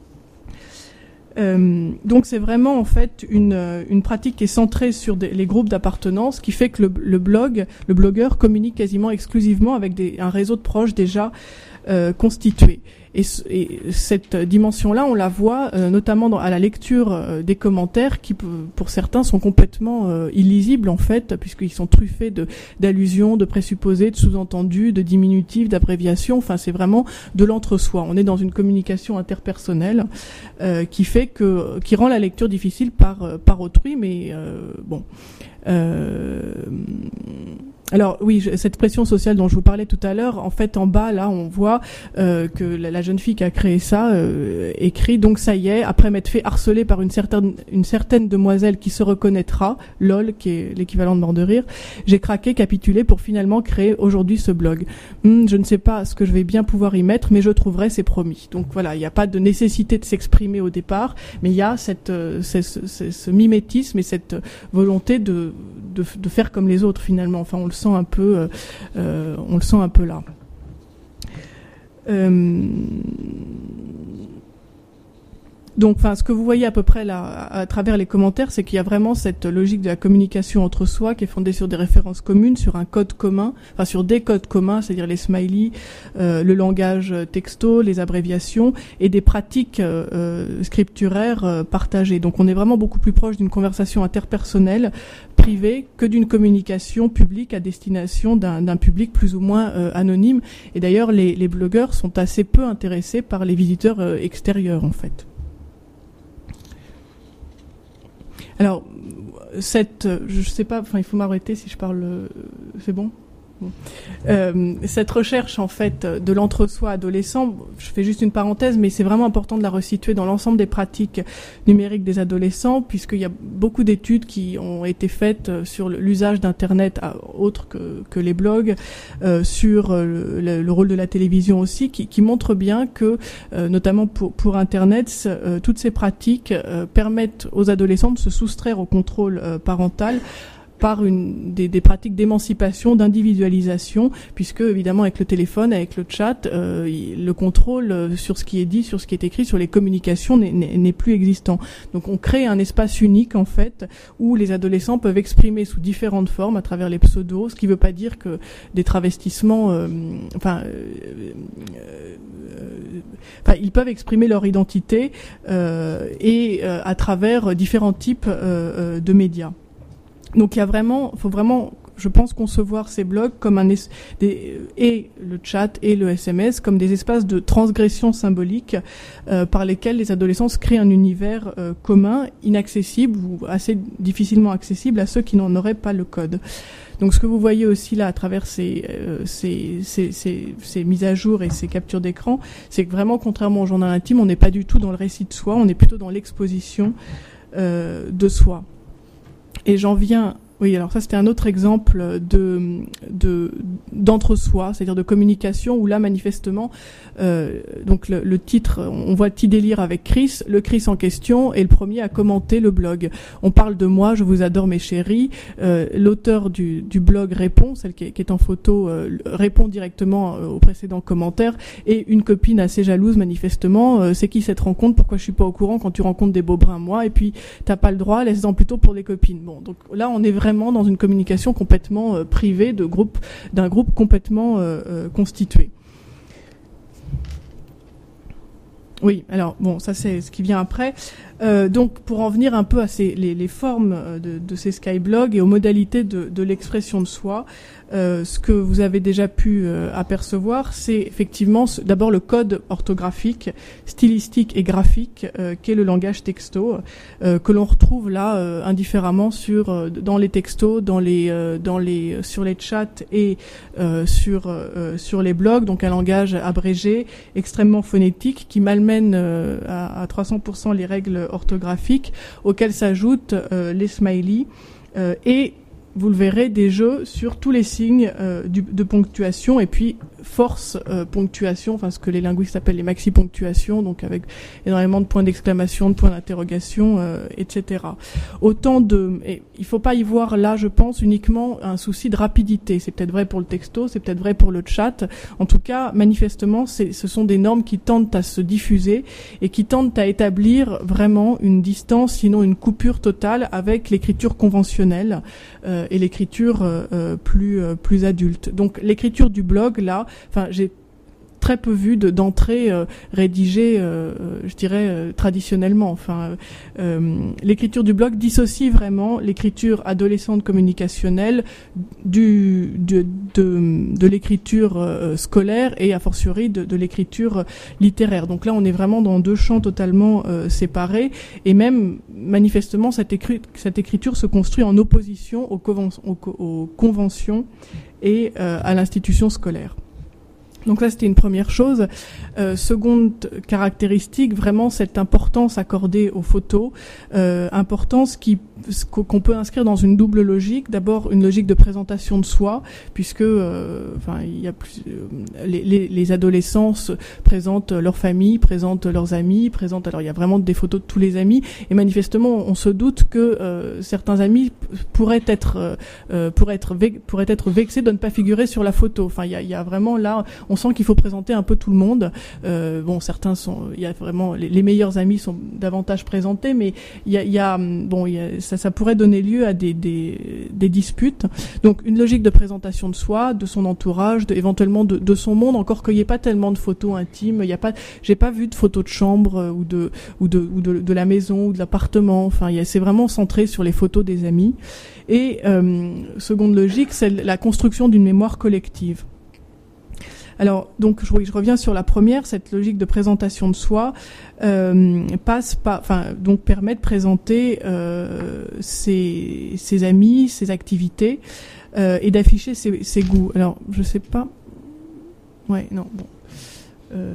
Euh, donc c'est vraiment en fait une, une pratique qui est centrée sur des, les groupes d'appartenance, qui fait que le, le blog, le blogueur communique quasiment exclusivement avec des, un réseau de proches déjà euh, constitué. Et, et cette dimension-là, on la voit euh, notamment dans, à la lecture euh, des commentaires qui, pour certains, sont complètement euh, illisibles en fait, puisqu'ils sont truffés de, d'allusions, de présupposés, de sous-entendus, de diminutifs, d'abréviations. Enfin, c'est vraiment de l'entre-soi. On est dans une communication interpersonnelle euh, qui fait que, qui rend la lecture difficile par euh, par autrui, mais euh, bon. Euh, alors oui, je, cette pression sociale dont je vous parlais tout à l'heure, en fait en bas là on voit euh, que la, la jeune fille qui a créé ça euh, écrit donc ça y est, après m'être fait harceler par une certaine une certaine demoiselle qui se reconnaîtra, lol qui est l'équivalent de mort de rire, j'ai craqué, capitulé pour finalement créer aujourd'hui ce blog. Hum, je ne sais pas ce que je vais bien pouvoir y mettre, mais je trouverai, c'est promis. Donc voilà, il n'y a pas de nécessité de s'exprimer au départ, mais il y a cette euh, ce, ce, ce mimétisme et cette volonté de De, de faire comme les autres finalement. Enfin, on le sent un peu, euh, euh, on le sent un peu là. Euh, Donc, enfin, ce que vous voyez à peu près là, à, à travers les commentaires, c'est qu'il y a vraiment cette logique de la communication entre soi qui est fondée sur des références communes, sur un code commun, enfin sur des codes communs, c'est-à-dire les smileys, euh, le langage texto, les abréviations et des pratiques euh, scripturaires euh, partagées. Donc, on est vraiment beaucoup plus proche d'une conversation interpersonnelle, privée, que d'une communication publique à destination d'un, d'un public plus ou moins euh, anonyme. Et d'ailleurs, les, les blogueurs sont assez peu intéressés par les visiteurs euh, extérieurs, en fait. Alors, cette, je sais pas, enfin, il faut m'arrêter si je parle, c'est bon? Bon. Euh, cette recherche en fait de l'entre-soi adolescent, je fais juste une parenthèse, mais c'est vraiment important de la resituer dans l'ensemble des pratiques numériques des adolescents, puisqu'il y a beaucoup d'études qui ont été faites sur l'usage d'Internet autre que, que les blogs, euh, sur le, le, le rôle de la télévision aussi, qui, qui montrent bien que, euh, notamment pour, pour Internet, euh, toutes ces pratiques euh, permettent aux adolescents de se soustraire au contrôle euh, parental par une des, des pratiques d'émancipation, d'individualisation, puisque évidemment avec le téléphone, avec le chat, euh, le contrôle sur ce qui est dit, sur ce qui est écrit, sur les communications n'est, n'est, n'est plus existant. Donc on crée un espace unique en fait où les adolescents peuvent exprimer sous différentes formes à travers les pseudos, ce qui ne veut pas dire que des travestissements, euh, enfin, euh, euh, enfin, ils peuvent exprimer leur identité euh, et euh, à travers différents types euh, euh, de médias. Donc il y a vraiment, faut vraiment, je pense, concevoir ces blogs comme un es- des, et le chat et le S M S comme des espaces de transgression symbolique euh, par lesquels les adolescents se créent un univers euh, commun, inaccessible ou assez difficilement accessible à ceux qui n'en auraient pas le code. Donc ce que vous voyez aussi là à travers ces, euh, ces, ces, ces, ces mises à jour et ces captures d'écran, c'est que vraiment, contrairement au journal intime, on n'est pas du tout dans le récit de soi, on est plutôt dans l'exposition euh, de soi. Et j'en viens Oui, alors ça c'était un autre exemple de de d'entre-soi, c'est-à-dire de communication où là manifestement, euh, donc le, le titre, on voit Petit délire avec Chris, le Chris en question est le premier à commenter le blog. On parle de moi, je vous adore mes chéris. Euh, l'auteur du du blog répond, celle qui est, qui est en photo, euh, répond directement euh, aux précédents commentaires, et une copine assez jalouse manifestement, euh, c'est qui cette rencontre, pourquoi je suis pas au courant quand tu rencontres des beaux bruns moi, et puis t'as pas le droit, laisse-en plutôt pour des copines. Bon, donc là on est vraiment dans une communication complètement euh, privée de groupe, d'un groupe complètement euh, euh, constitué. Oui, alors bon, ça c'est ce qui vient après. Euh, donc pour en venir un peu à ces, les, les formes de, de ces skyblogs et aux modalités de, de l'expression de soi, euh, ce que vous avez déjà pu euh, apercevoir, c'est effectivement ce, d'abord le code orthographique, stylistique et graphique euh, qu'est le langage texto, euh, que l'on retrouve là euh, indifféremment sur euh, dans les textos, dans les euh, dans les sur les chats et euh, sur euh, sur les blogs. Donc un langage abrégé, extrêmement phonétique, qui malmène euh, à, à trois cents pour cent les règles orthographiques, auxquelles s'ajoutent euh, les smileys euh, et vous le verrez, des jeux sur tous les signes euh, du, de ponctuation et puis force euh, ponctuation, enfin ce que les linguistes appellent les maxi-ponctuations, donc avec énormément de points d'exclamation, de points d'interrogation, euh, et cetera. Autant de, et il faut pas y voir là, je pense, uniquement un souci de rapidité. C'est peut-être vrai pour le texto, c'est peut-être vrai pour le chat. En tout cas, manifestement, c'est, ce sont des normes qui tendent à se diffuser et qui tendent à établir vraiment une distance, sinon une coupure totale avec l'écriture conventionnelle euh, et l'écriture euh, plus euh, plus adulte. Donc l'écriture du blog là, enfin j'ai très peu vu de, d'entrées euh, rédigées, euh, je dirais euh, traditionnellement. Enfin, euh, l'écriture du blog dissocie vraiment l'écriture adolescente communicationnelle du de de, de l'écriture euh, scolaire et a fortiori de, de l'écriture littéraire. Donc là, on est vraiment dans deux champs totalement euh, séparés et même manifestement cette, écrit, cette écriture se construit en opposition aux, conven- aux, aux conventions et euh, à l'institution scolaire. Donc ça, c'était une première chose. Euh, seconde caractéristique, vraiment cette importance accordée aux photos, euh, importance qui qu'on peut inscrire dans une double logique. D'abord, une logique de présentation de soi, puisque, euh, enfin, il y a plus, euh, les, les, les adolescents présentent leur famille, présentent leurs amis, présentent. Alors, il y a vraiment des photos de tous les amis, et manifestement, on se doute que euh, certains amis pourraient être, euh, pourraient être, pourraient être vexés de ne pas figurer sur la photo. Enfin, il y a, il y a vraiment là. On sent qu'il faut présenter un peu tout le monde. Euh, bon, certains sont, il y a vraiment les, les meilleurs amis sont davantage présentés, mais il y a, il y a bon, il y a, ça, ça pourrait donner lieu à des, des, des disputes. Donc, une logique de présentation de soi, de son entourage, de, éventuellement de, de son monde. Encore qu'il n'y ait pas tellement de photos intimes. Il y a pas, j'ai pas vu de photos de chambre euh, ou de ou de ou de, de la maison ou de l'appartement. Enfin, il y a, c'est vraiment centré sur les photos des amis. Et euh, seconde logique, c'est la construction d'une mémoire collective. Alors, donc, je, je reviens sur la première, cette logique de présentation de soi euh, passe pas, enfin, donc permet de présenter euh, ses, ses amis, ses activités euh, et d'afficher ses, ses goûts. Alors, je sais pas. Ouais, non, bon. Euh,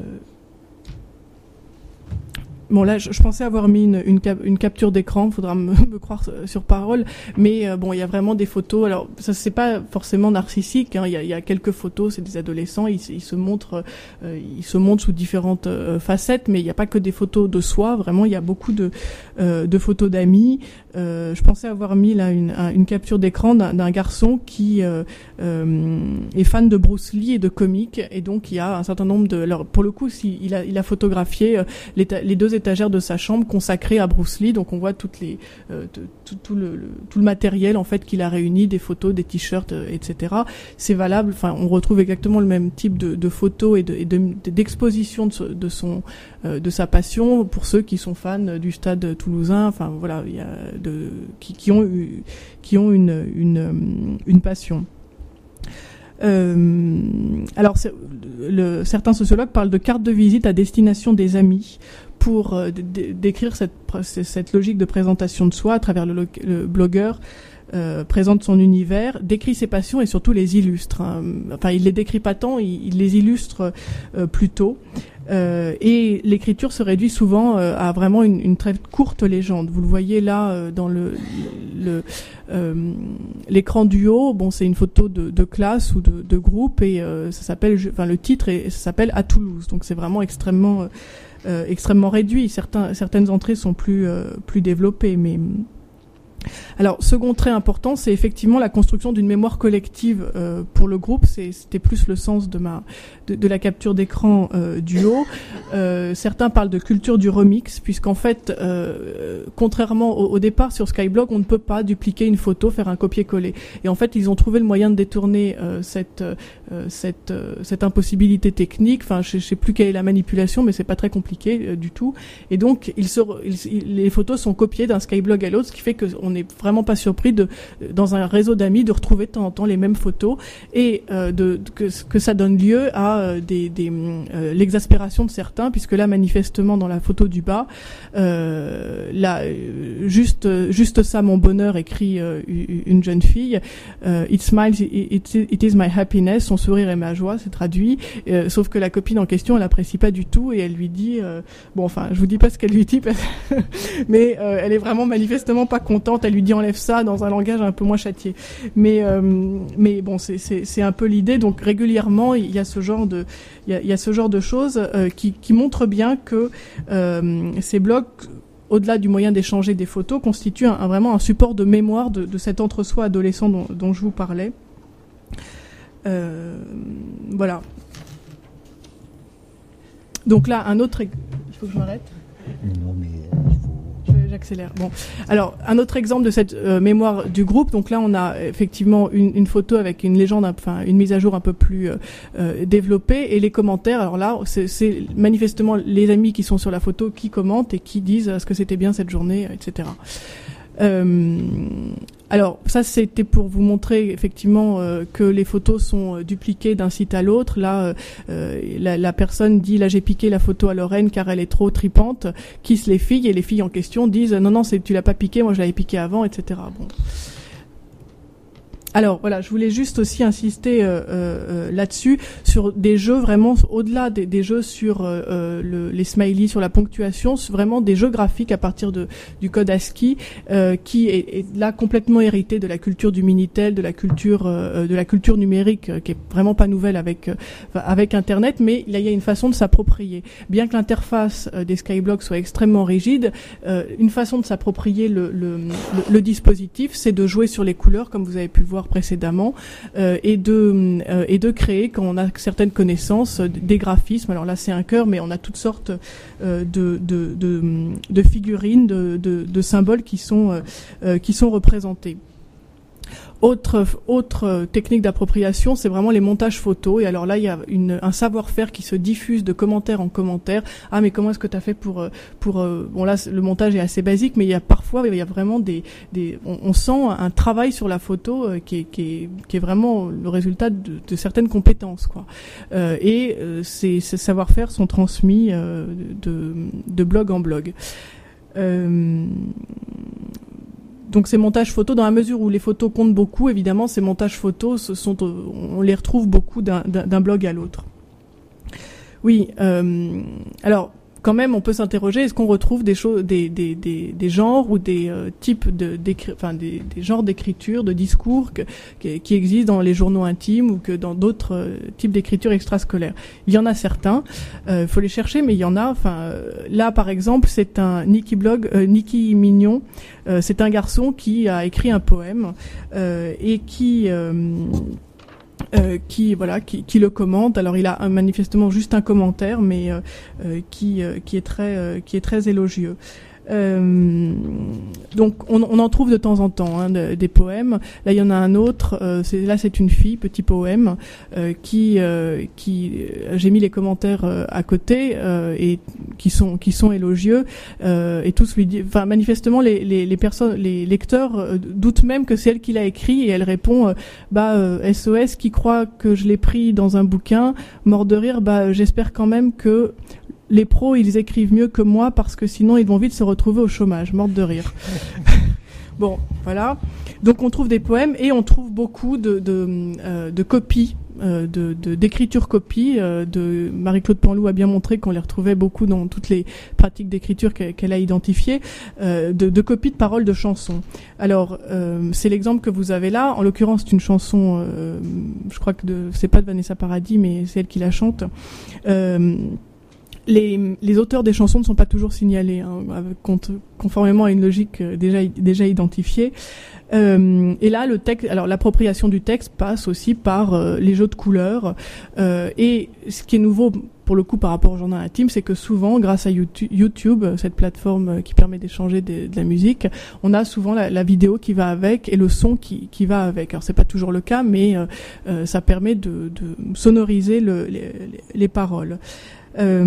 Bon là, je, je pensais avoir mis une, une, cap, une capture d'écran. Il faudra me, me croire sur parole. Mais euh, bon, il y a vraiment des photos. Alors, ça c'est pas forcément narcissique. Hein. Il y a, il y a quelques photos. C'est des adolescents. Ils, ils se montrent, euh, ils se montrent sous différentes euh, facettes. Mais il n'y a pas que des photos de soi. Vraiment, il y a beaucoup de, euh, de photos d'amis. Euh, je pensais avoir mis là une, un, une capture d'écran d'un, d'un garçon qui euh, euh, est fan de Bruce Lee et de comics. Et donc, il y a un certain nombre de. Alors, pour le coup, si, il a, il a photographié euh, les, les deux étagères de sa chambre consacrée à Bruce Lee, donc on voit toutes les euh, tout, tout le, le tout le matériel en fait qu'il a réuni, des photos, des t-shirts, euh, et cetera. C'est valable. Enfin, on retrouve exactement le même type de, de photos et, de, et de, d'exposition de, de son euh, de sa passion pour ceux qui sont fans du Stade Toulousain. Enfin voilà, il y a de qui, qui ont eu qui ont une une une passion. Euh, alors, le, certains sociologues parlent de carte de visite à destination des amis pour euh, d- décrire cette, cette logique de présentation de soi à travers le, le blogueur euh, présente son univers, décrit ses passions et surtout les illustre. Hein. Enfin, il les décrit pas tant, il, il les illustre euh, plutôt. Euh, et l'écriture se réduit souvent euh, à vraiment une, une très courte légende. Vous le voyez là euh, dans le, le euh, l'écran du haut. Bon, c'est une photo de, de classe ou de, de groupe et euh, ça s'appelle, enfin le titre est, ça s'appelle À Toulouse. Donc c'est vraiment extrêmement euh, extrêmement réduit. Certains certaines entrées sont plus euh, plus développées, mais alors, second trait important, c'est effectivement la construction d'une mémoire collective euh, pour le groupe. C'est, c'était plus le sens de ma de, de la capture d'écran euh, du haut. Euh, certains parlent de culture du remix, puisqu'en fait, euh, contrairement au, au départ sur Skyblog, on ne peut pas dupliquer une photo, faire un copier-coller. Et en fait, ils ont trouvé le moyen de détourner euh, cette euh, cette euh, cette impossibilité technique. Enfin, je, je sais plus quelle est la manipulation, mais c'est pas très compliqué euh, du tout. Et donc, ils se, ils, les photos sont copiées d'un Skyblog à l'autre, ce qui fait que on n'est vraiment pas surpris de, dans un réseau d'amis, de retrouver de temps en temps les mêmes photos et euh, de, de que, que ça donne lieu à euh, des, des euh, l'exaspération de certains, puisque là manifestement dans la photo du bas, euh, là juste juste ça mon bonheur, écrit euh, une jeune fille. Euh, it smiles, it, it, it is my happiness, son sourire est ma joie, c'est traduit. Euh, sauf que la copine en question, elle apprécie pas du tout et elle lui dit, euh, bon enfin je vous dis pas ce qu'elle lui dit, mais euh, elle est vraiment manifestement pas contente. Elle lui dit enlève ça dans un langage un peu moins châtié. Mais euh, mais bon, c'est c'est c'est un peu l'idée. Donc régulièrement, il y a ce genre de il y a, il y a ce genre de choses euh, qui qui montrent bien que euh, ces blogs, au-delà du moyen d'échanger des photos, constituent un, un, vraiment un support de mémoire de, de cet entre-soi adolescent dont, dont je vous parlais. Euh, voilà. Donc là, un autre. Il faut que je m'arrête. Non, mais il faut. J'accélère. Bon, alors un autre exemple de cette euh, mémoire du groupe. Donc là, on a effectivement une, une photo avec une légende, enfin une mise à jour un peu plus euh, euh, développée, et les commentaires. Alors là, c'est, c'est manifestement les amis qui sont sur la photo qui commentent et qui disent est-ce que c'était bien cette journée, et cetera. Euh, alors ça c'était pour vous montrer effectivement euh, que les photos sont euh, dupliquées d'un site à l'autre. Là euh, la, la personne dit là j'ai piqué la photo à Lorraine car elle est trop tripante, kiss les filles, et les filles en question disent non non c'est tu l'as pas piqué, moi je l'avais piqué avant, et cetera. Bon. Alors voilà, je voulais juste aussi insister euh, euh, là-dessus, sur des jeux vraiment au-delà des, des jeux sur euh, le, les smileys, sur la ponctuation, vraiment des jeux graphiques à partir de du code ASCII euh, qui est, est là complètement hérité de la culture du Minitel, de la culture euh, de la culture numérique euh, qui est vraiment pas nouvelle avec euh, avec Internet, mais là il y a une façon de s'approprier. Bien que l'interface euh, des Skyblogs soit extrêmement rigide, euh, une façon de s'approprier le, le, le, le dispositif, c'est de jouer sur les couleurs, comme vous avez pu le voir précédemment, euh, et de euh, et de créer, quand on a certaines connaissances, euh, des graphismes. Alors là c'est un cœur, mais on a toutes sortes euh, de, de de de figurines, de de, de symboles qui sont euh, euh, qui sont représentés. Autre, autre technique d'appropriation, c'est vraiment les montages photos. Et alors là, il y a une, un savoir-faire qui se diffuse de commentaire en commentaire. Ah, mais comment est-ce que tu as fait pour, pour, bon là, le montage est assez basique, mais il y a parfois, il y a vraiment des, des, on, on sent un travail sur la photo qui est, qui est, qui est vraiment le résultat de, de certaines compétences, quoi. Euh, et euh, ces, ces savoir-faire sont transmis euh, de, de blog en blog. Euh, Donc ces montages photos, dans la mesure où les photos comptent beaucoup, évidemment, ces montages photos, ce sont, on les retrouve beaucoup d'un, d'un blog à l'autre. Oui, euh, alors quand même, on peut s'interroger, est-ce qu'on retrouve des choses, des, des, des, des genres ou des euh, types de, enfin des, des genres d'écriture, de discours que, que, qui existent dans les journaux intimes ou que dans d'autres euh, types d'écriture extrascolaire. Il y en a certains, il euh, faut les chercher, mais il y en a. Enfin, euh, là, par exemple, c'est un Niki blog, euh, Niki Mignon. Euh, c'est un garçon qui a écrit un poème euh, et qui euh, Euh, qui voilà qui, qui le commente. Alors il a un, manifestement juste un commentaire, mais euh, euh, qui euh, qui est très euh, qui est très élogieux. Euh, donc on, on en trouve de temps en temps hein, de, des poèmes. Là il y en a un autre. Euh, c'est, là c'est une fille, petit poème euh, qui euh, qui euh, j'ai mis les commentaires euh, à côté euh, et qui sont qui sont élogieux euh, et tous lui disent. Enfin manifestement les les, les personnes les lecteurs euh, doutent même que c'est elle qui l'a écrit et elle répond euh, bah euh, S O S qui croit que je l'ai pris dans un bouquin, mort de rire. Bah j'espère quand même que les pros, ils écrivent mieux que moi parce que sinon ils vont vite se retrouver au chômage, morte de rire. Bon, voilà. Donc on trouve des poèmes et on trouve beaucoup de, de, euh, de copies, euh, de, de, d'écriture copies. Euh, de Marie-Claude Panlou a bien montré qu'on les retrouvait beaucoup dans toutes les pratiques d'écriture qu'elle, qu'elle a identifiées, euh, de, de copies de paroles de chansons. Alors, euh, c'est l'exemple que vous avez là. En l'occurrence, c'est une chanson, euh, je crois que de, c'est pas de Vanessa Paradis, mais c'est elle qui la chante. Euh, Les, les auteurs des chansons ne sont pas toujours signalés, hein, avec, conformément à une logique déjà déjà identifiée. Euh, et là, le texte, alors l'appropriation du texte passe aussi par euh, les jeux de couleurs. Euh, et ce qui est nouveau pour le coup par rapport au journal intime, c'est que souvent, grâce à YouTube, cette plateforme qui permet d'échanger de, de la musique, on a souvent la, la vidéo qui va avec et le son qui, qui va avec. Alors c'est pas toujours le cas, mais euh, euh, ça permet de, de sonoriser le, les, les paroles. Euh...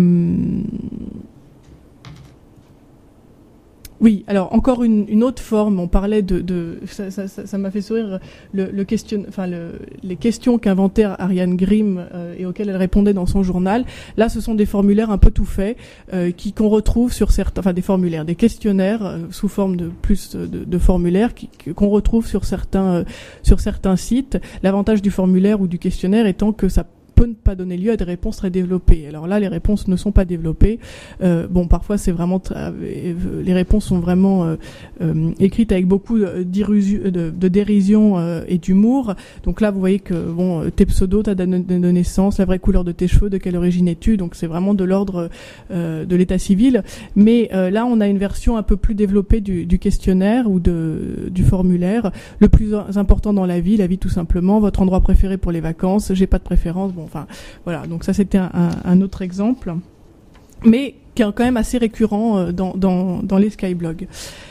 Oui, alors encore une, une autre forme. On parlait de, de ça, ça, ça, ça m'a fait sourire le, le question, enfin le, les questions qu'inventait Ariane Grimm euh, et auxquelles elle répondait dans son journal. Là, ce sont des formulaires un peu tout faits euh, qui qu'on retrouve sur certains, enfin des formulaires, des questionnaires euh, sous forme de plus de, de formulaires qui, qu'on retrouve sur certains euh, sur certains sites. L'avantage du formulaire ou du questionnaire étant que ça peut ne pas donner lieu à des réponses très développées. Alors là, les réponses ne sont pas développées. Euh, bon, parfois, c'est vraiment tra- les réponses sont vraiment euh, euh, écrites avec beaucoup de, de, de dérision euh, et d'humour. Donc là, vous voyez que bon, tes pseudos, ta date de naissance, la vraie couleur de tes cheveux, de quelle origine es-tu. Donc c'est vraiment de l'ordre euh, de l'état civil. Mais euh, là, on a une version un peu plus développée du, du questionnaire ou de du formulaire. Le plus important dans la vie, la vie tout simplement. Votre endroit préféré pour les vacances. J'ai pas de préférence. Bon. Enfin, voilà. Donc ça, c'était un, un, un autre exemple, mais qui est quand même assez récurrent euh, dans, dans, dans les skyblogs.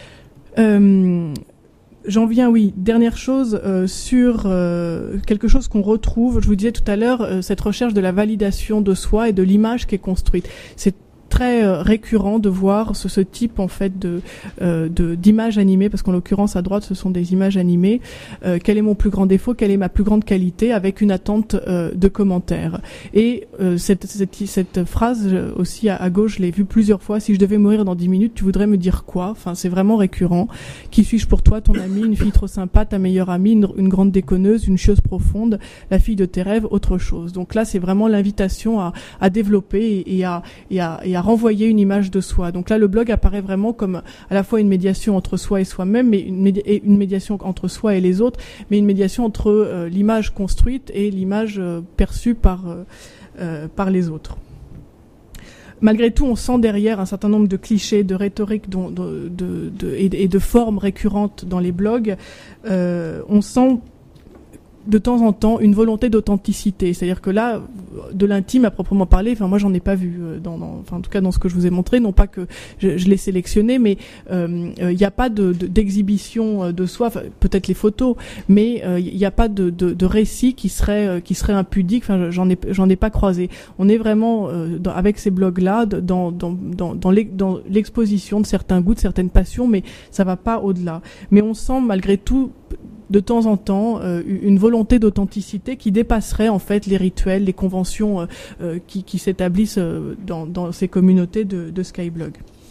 Euh, j'en viens, oui. Dernière chose euh, sur euh, quelque chose qu'on retrouve. Je vous disais tout à l'heure euh, cette recherche de la validation de soi et de l'image qui est construite. C'est très euh, récurrent de voir ce, ce type en fait de, euh, de d'images animées, parce qu'en l'occurrence à droite ce sont des images animées. Euh, quel est mon plus grand défaut, quelle est ma plus grande qualité, avec une attente euh, de commentaires. Et euh, cette, cette cette phrase aussi à, à gauche, je l'ai vue plusieurs fois. Si je devais mourir dans dix minutes, tu voudrais me dire quoi? Enfin, c'est vraiment récurrent. Qui suis-je pour toi, ton ami, une fille trop sympa, ta meilleure amie, une, une grande déconneuse, une chieuse profonde, la fille de tes rêves, autre chose. Donc là, c'est vraiment l'invitation à, à développer et, et à et à, et à à renvoyer une image de soi. Donc là, le blog apparaît vraiment comme à la fois une médiation entre soi et soi-même, mais une, médi- et une médiation entre soi et les autres, mais une médiation entre euh, l'image construite et l'image euh, perçue par euh, euh, par les autres. Malgré tout, on sent derrière un certain nombre de clichés, de rhétorique dont, de, de, de, et, et de formes récurrentes dans les blogs. Euh, on sent de temps en temps une volonté d'authenticité, c'est-à-dire que là, de l'intime à proprement parler, enfin moi j'en ai pas vu, dans, dans, enfin en tout cas dans ce que je vous ai montré, non pas que je, je l'ai sélectionné, mais il euh, n'y a pas de, de, d'exhibition de soi, enfin, peut-être les photos, mais il euh, n'y a pas de, de, de récit qui serait qui serait impudique. Enfin j'en ai j'en ai pas croisé. On est vraiment euh, dans, avec ces blogs-là dans dans dans dans, l'ex, dans l'exposition de certains goûts, de certaines passions, mais ça va pas au-delà. Mais on sent malgré tout de temps en temps euh, une volonté d'authenticité qui dépasserait en fait les rituels, les conventions euh, euh, qui, qui s'établissent euh, dans, dans ces communautés de, de Skyblog.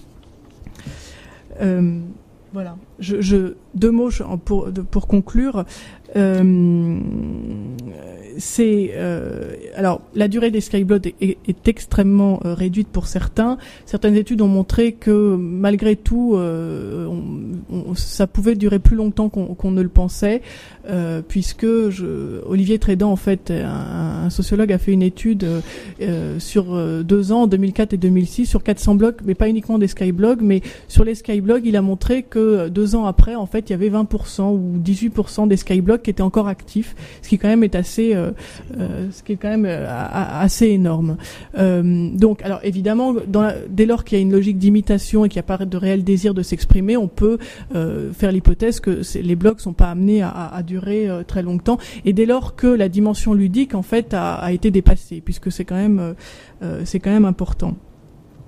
Euh, voilà. Je, je, deux mots pour, de, pour conclure. Euh, c'est euh, alors la durée des skyblogs est, est, est extrêmement euh, réduite pour certains. Certaines études ont montré que malgré tout, euh, on, on, ça pouvait durer plus longtemps qu'on, qu'on ne le pensait, euh, puisque je, Olivier Trédan, en fait, un, un sociologue, a fait une étude euh, sur deux ans, en deux mille quatre et deux mille six, sur quatre cents blogs, mais pas uniquement des skyblogs, mais sur les skyblogs, il a montré que deux ans après, en fait, il y avait vingt pour cent ou dix-huit pour cent des skyblogs qui étaient encore actifs, ce qui quand même est assez, euh, euh, ce qui est quand même euh, assez énorme. Euh, donc, alors évidemment, dans la, dès lors qu'il y a une logique d'imitation et qu'il n'y a pas de réel désir de s'exprimer, on peut euh, faire l'hypothèse que c'est, les blogs sont pas amenés à, à, à durer euh, très longtemps. Et dès lors que la dimension ludique, en fait, a, a été dépassée, puisque c'est quand même, euh, c'est quand même important.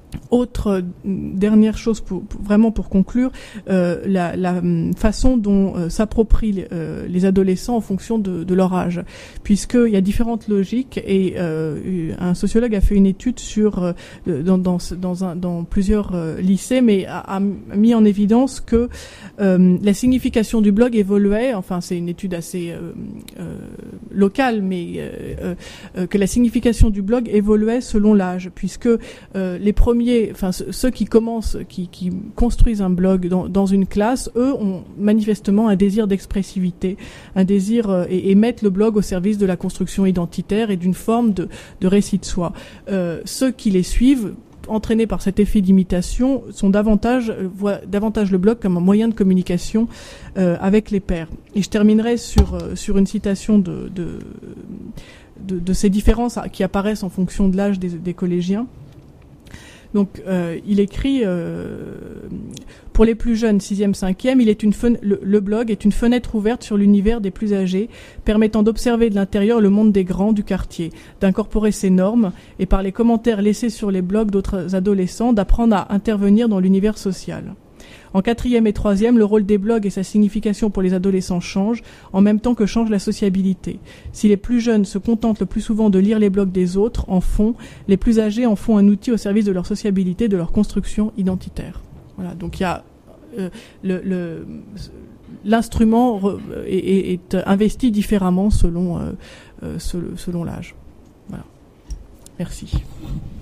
Autre euh, dernière chose, pour, pour, vraiment pour conclure, euh, la, la façon dont euh, s'approprient euh, les adolescents en fonction de, de leur âge, puisqu'il y a différentes logiques et euh, un sociologue a fait une étude sur euh, dans, dans, dans, un, dans plusieurs euh, lycées, mais a, a mis en évidence que euh, la signification du blog évoluait. Enfin, c'est une étude assez euh, euh, locale, mais euh, euh, que la signification du blog évoluait selon l'âge, puisque euh, les premiers Enfin, ceux qui commencent, qui, qui construisent un blog dans, dans une classe, eux ont manifestement un désir d'expressivité, un désir euh, et, et mettent le blog au service de la construction identitaire et d'une forme de, de récit de soi. Euh, ceux qui les suivent, entraînés par cet effet d'imitation, sont davantage euh, voient davantage le blog comme un moyen de communication euh, avec les pairs. Et je terminerai sur euh, sur une citation de de, de de ces différences qui apparaissent en fonction de l'âge des, des collégiens. Donc, euh, il écrit euh, pour les plus jeunes, sixième, cinquième, il est une fen- le, le blog est une fenêtre ouverte sur l'univers des plus âgés, permettant d'observer de l'intérieur le monde des grands du quartier, d'incorporer ses normes et par les commentaires laissés sur les blogs d'autres adolescents, d'apprendre à intervenir dans l'univers social. En quatrième et troisième, le rôle des blogs et sa signification pour les adolescents changent, en même temps que change la sociabilité. Si les plus jeunes se contentent le plus souvent de lire les blogs des autres, en font, les plus âgés en font un outil au service de leur sociabilité, de leur construction identitaire. Voilà, donc il y a euh, le, le, l'instrument re, est, est investi différemment selon, euh, selon, selon l'âge. Voilà. Merci.